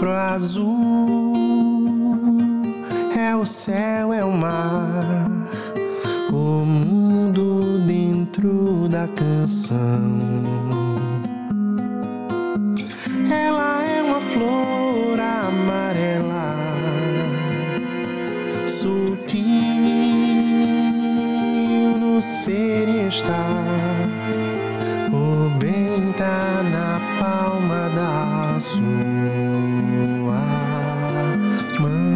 pro azul, é o céu, é o mar, o mundo dentro da canção. Ela é uma flor amarela, sutil no ser e estar. O bem tá na palma da sua mão.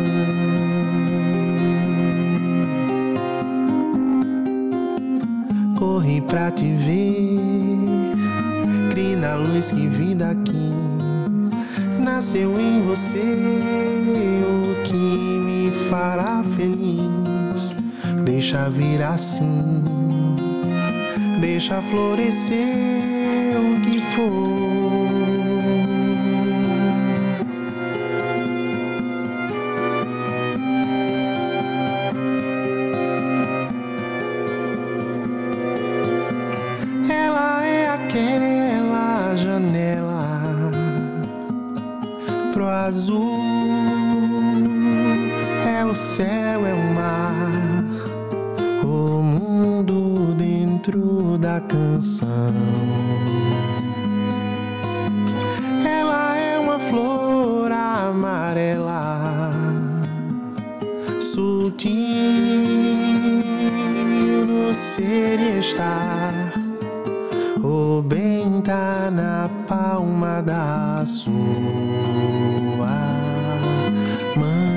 Corri pra te ver, crie na luz que vi daqui. Nasceu em você o que me fará feliz. Deixa vir assim, deixa florescer o que for. Ela é aquela janela pro azul, é o céu, é o mar, o mundo dentro da canção. Ela é uma flor amarela, sutil no ser e estar. O bem tá na palma da sua mão.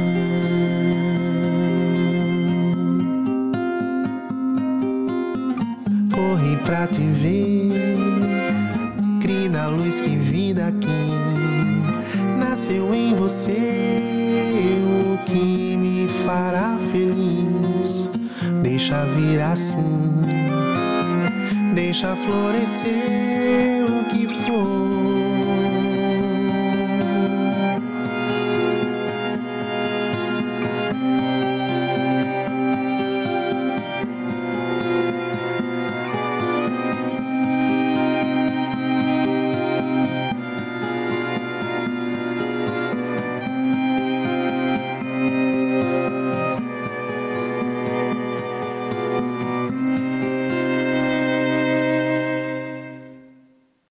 Corri pra te ver, crie na luz que vi daqui. Nasceu em você o que me fará feliz. Deixa vir assim, deixa florescer o que for.